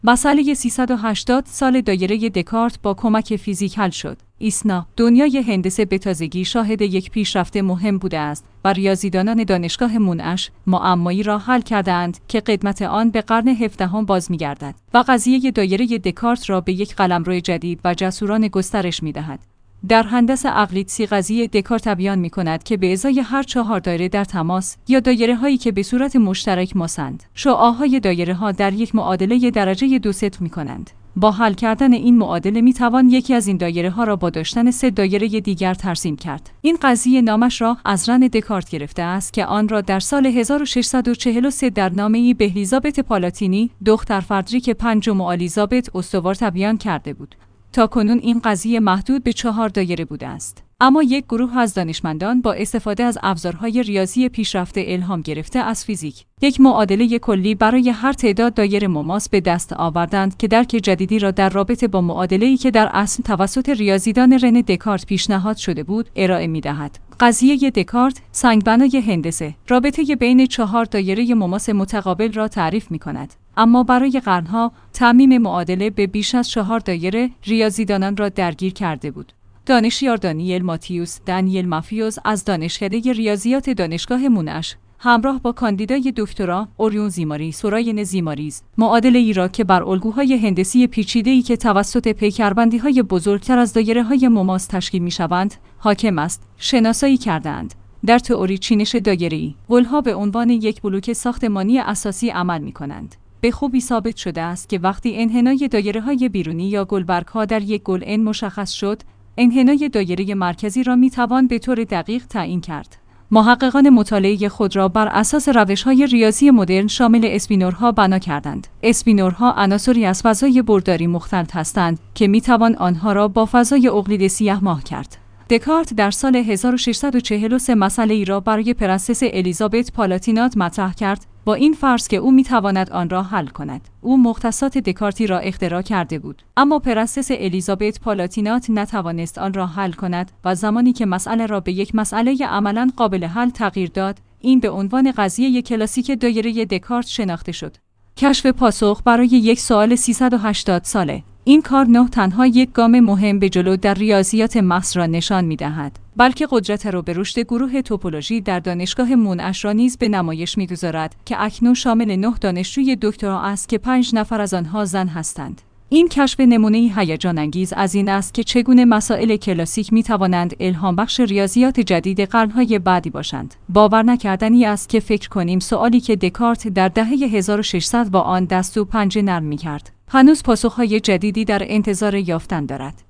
مسئله 380 سال دایره دکارت با کمک فیزیک حل شد. ایسنا، دنیای هندسه به تازگی شاهد یک پیشرفت مهم بوده است و ریاضیدانان دانشگاه منعش معمایی را حل کردند که قدمت آن به قرن 17 باز می‌گردد و قضیه دایره دکارت را به یک قلمرو جدید و جسورانه گسترش می‌دهد. در هندسه اقلیدسی قضیه دکارت بیان می‌کند که به ازای هر 4 دایره در تماس یا دایره‌هایی که به صورت مشترک ماسند، شعاع‌های دایره‌ها در یک معادله درجه 2 صفر می‌کنند. با حل کردن این معادله می‌توان یکی از این دایره‌ها را با داشتن 3 دایره دیگر ترسیم کرد. این قضیه نامش را از رن دکارت گرفته است که آن را در سال 1643 در نامه‌ای به الیزابت پالاتینی، دختر فردریک پنجم و الیزابت استوار بیان کرده بود. تاکنون این قضیه محدود به 4 دایره بوده است. اما یک گروه از دانشمندان با استفاده از ابزارهای ریاضی پیشرفته الهام گرفته از فیزیک، یک معادله کلی برای هر تعداد دایره مماس به دست آوردند که درک جدیدی را در رابطه با معادله‌ای که در اصل توسط ریاضیدان رن دکارت پیشنهاد شده بود ارائه می‌دهد. قضیه دکارت، سنگبنای هندسه، رابطه بین 4 دایره مماس متقابل را تعریف می‌کند. اما برای قرنها تعمیم معادله به بیش از 4 دایره ریاضیدانان را درگیر کرده بود. دانشیار دانیل مافیوز از دانشکده ریاضیات دانشگاه منعش همراه با کاندیدای دکترا اوریون سوراین زیماریز معادله ای را که بر الگوهای هندسی پیچیده‌ای که توسط پیکربندی‌های بزرگتر از دایره‌های مماس تشکیل می‌شوند حاکم است شناسایی کردند. در تئوری چینش دایره‌ای، گل‌ها به عنوان یک بلوک ساختمانی اساسی عمل می‌کنند. به خوبی ثابت شده است که وقتی انحنای دایره‌های بیرونی یا گلبرگ‌ها در یک گل N مشخص شد، انحنای دایره مرکزی را می‌توان به طور دقیق تعیین کرد. محققان مطالعه خود را بر اساس روش‌های ریاضی مدرن شامل اسپینورها بنا کردند. اسپینورها عناصری از فضای برداری مختلط هستند که می‌توان آنها را با فضای اقلید سیاه ماه کرد. دکارت در سال 1643 مسئله‌ای را برای پرنسس الیزابت پالاتینات مطرح کرد با این فرض که او می‌تواند آن را حل کند. او مختصات دکارتی را اختراع کرده بود، اما پرنسس الیزابت پالاتینات نتوانست آن را حل کند و زمانی که مسئله را به یک مسئله عملاً قابل حل تغییر داد، این به عنوان قضیه کلاسیک دایره دکارت شناخته شد. کشف پاسخ برای یک سوال 380 ساله. این کار نه تنها یک گام مهم به جلو در ریاضیات محض را نشان می‌دهد، بلکه قدرت رو به رشد گروه توپولوژی در دانشگاه منعش را نیز به نمایش می‌گذارد که اکنون شامل 9 دانشجوی دکترا است که 5 نفر از آنها زن هستند. این کشف نمونه‌ای هیجان انگیز از این است که چگونه مسائل کلاسیک می‌توانند الهام بخش ریاضیات جدید قرن‌های بعدی باشند. باور نکردنی است که فکر کنیم سوالی که دکارت در دهه 1600 با آن دست و پنجه نرم می‌کرد، هنوز پاسخ‌های جدیدی در انتظار یافتن دارد.